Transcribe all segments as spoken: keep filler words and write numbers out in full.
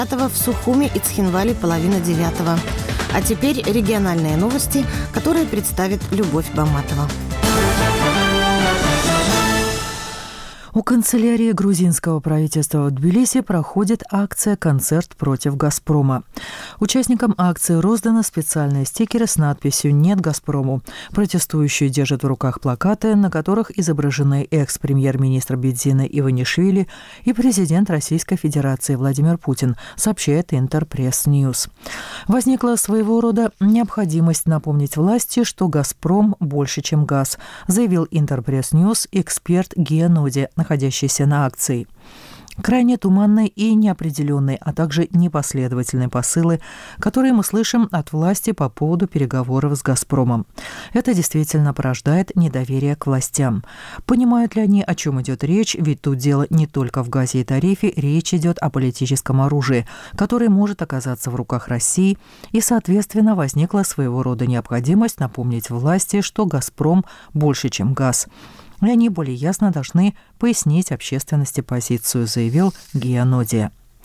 В Сухуми и Цхинвале половина девятого. А теперь региональные новости, которые представит Любовь Баматова. У канцелярии грузинского правительства в Тбилиси проходит акция «Концерт против «Газпрома». Участникам акции розданы специальные стикеры с надписью «Нет Газпрому». Протестующие держат в руках плакаты, на которых изображены экс-премьер-министр Бедзина Иванишвили и президент Российской Федерации Владимир Путин, сообщает Интерпресс Ньюс. Возникла своего рода необходимость напомнить власти, что «Газпром» больше, чем газ, заявил Интерпресс Ньюс эксперт Гия Ноди, находящийся на акции. Крайне туманные и неопределенные, а также непоследовательные посылы, которые мы слышим от власти по поводу переговоров с «Газпромом». Это действительно порождает недоверие к властям. Понимают ли они, о чем идет речь? Ведь тут дело не только в газе и тарифе, речь идет о политическом оружии, которое может оказаться в руках России, и, соответственно, возникла своего рода необходимость напомнить власти, что «Газпром» больше, чем газ. И они более ясно должны пояснить общественности позицию, заявил Гия Ноди.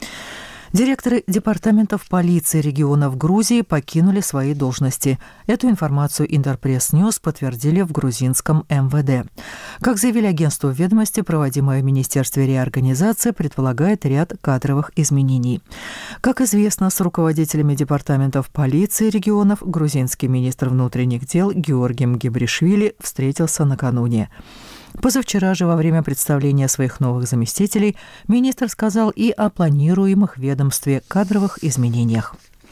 Директоры департаментов полиции регионов Грузии покинули свои должности. Эту информацию Интерпресс Ньюс подтвердили в грузинском эм вэ дэ. Как заявили агентству «Ведомости», проводимая в Министерстве реорганизации предполагает ряд кадровых изменений. Как известно, с руководителями департаментов полиции регионов грузинский министр внутренних дел Георгием Гебришвили встретился накануне. Позавчера же во время представления своих новых заместителей министр сказал и о планируемых в ведомстве кадровых изменениях.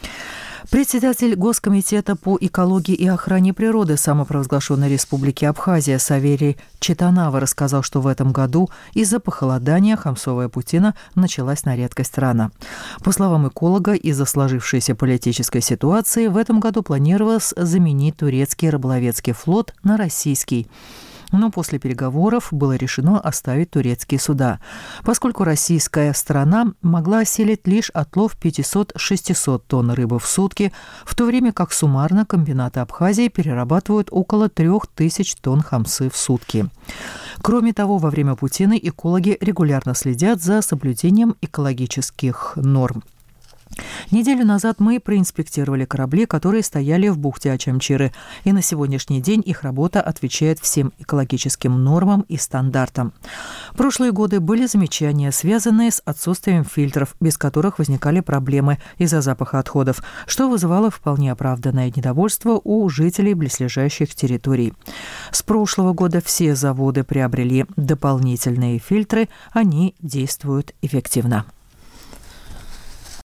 Председатель Госкомитета по экологии и охране природы самопровозглашенной Республики Абхазия Саверий Читанава рассказал, что в этом году из-за похолодания Хамсовая Путина началась на редкость рано. По словам эколога, из-за сложившейся политической ситуации в этом году планировалось заменить турецкий рыболовецкий флот на российский. Но после переговоров было решено оставить турецкие суда, поскольку российская сторона могла осилить лишь отлов пятьсот-шестьсот тонн рыбы в сутки, в то время как суммарно комбинаты Абхазии перерабатывают около трех тысяч тонн хамсы в сутки. Кроме того, во время Путина экологи регулярно следят за соблюдением экологических норм. Неделю назад мы проинспектировали корабли, которые стояли в бухте Ачамчиры, и на сегодняшний день их работа отвечает всем экологическим нормам и стандартам. В прошлые годы были замечания, связанные с отсутствием фильтров, без которых возникали проблемы из-за запаха отходов, что вызывало вполне оправданное недовольство у жителей близлежащих территорий. С прошлого года все заводы приобрели дополнительные фильтры, они действуют эффективно.